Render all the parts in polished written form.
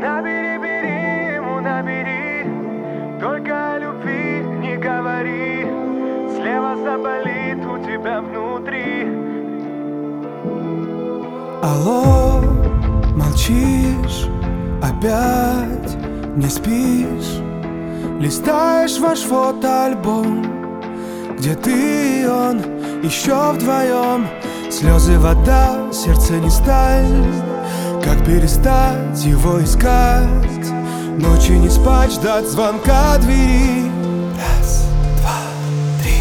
Набери, бери ему, набери, только о любви не говори. Слева заболит у тебя внутри. Алло, молчишь, опять не спишь. Листаешь ваш фотоальбом, где ты и он еще вдвоем. Слезы, вода, сердце не сталь. Как перестать его искать? Ночи не спать, ждать звонка двери. Раз, два, три.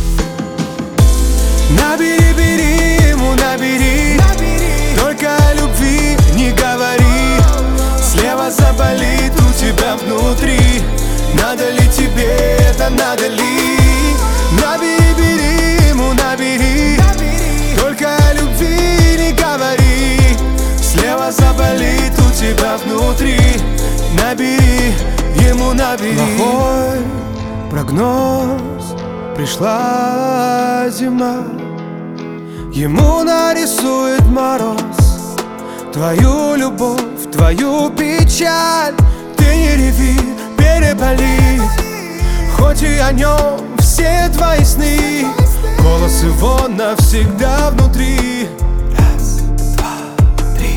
Набери, бери ему, набери, только о любви не говори. Слева заболит у тебя внутри. Надо ли тебе это, надо ли? Набери, бери ему, набери, только о любви не говори. Слева заболит у тебя внутри. Набери ему, набери. Плохой прогноз, пришла зима. Ему нарисует мороз твою любовь, твою печаль. Ты не реви, переболит, хоть и о нем все твои сны. Голос его навсегда внутри. Раз, два, три.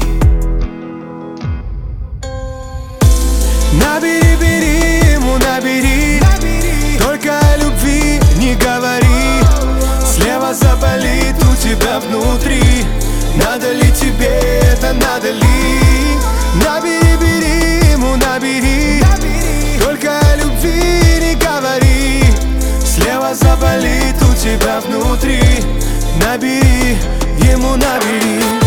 Набери, бери ему, набери, только о любви не говори. Слева заболит у тебя внутри. Надо ли тебе это, надо ли? Набери, бери ему, набери, только о любви не говори. Слева заболит у тебя внутри. Набери ему, набери.